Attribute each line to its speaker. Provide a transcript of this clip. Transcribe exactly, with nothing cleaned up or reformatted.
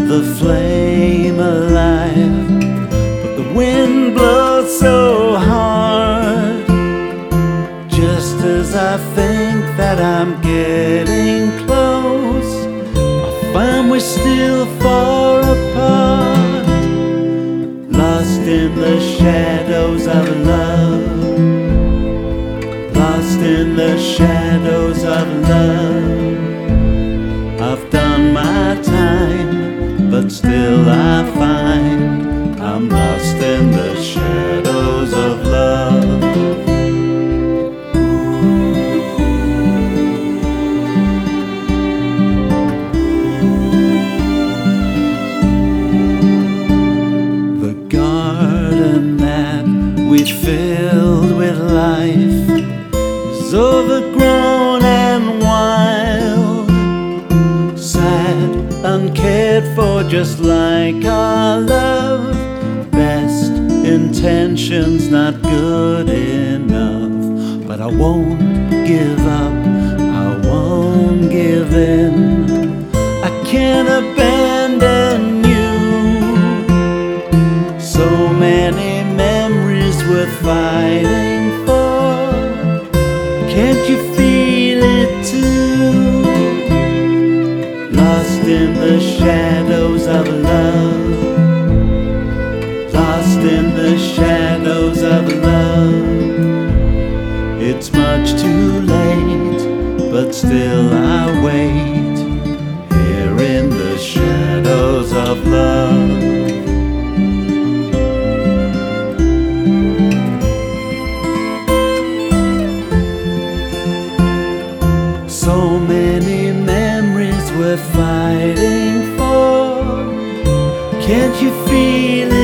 Speaker 1: the flame alive, but the wind blows so hard. Just as I think that I'm getting close, I find we're still far apart, lost in the shadows of love, lost in the shadows of love. I've done my time, but still I find I'm lost in the shadows of love. The garden that we filled with life is overgrown and wild, sad, uncared for, just like our love. Best intentions not good enough, but I won't give up, I won't give in. I can't abandon you. So many memories worth fighting for. Can't you feel it too? Lost in the shadows of love, lost in the shadows of love. It's much too late, but still I wait here in the shadows of love. So many memories we're fighting for. Can't you feel it?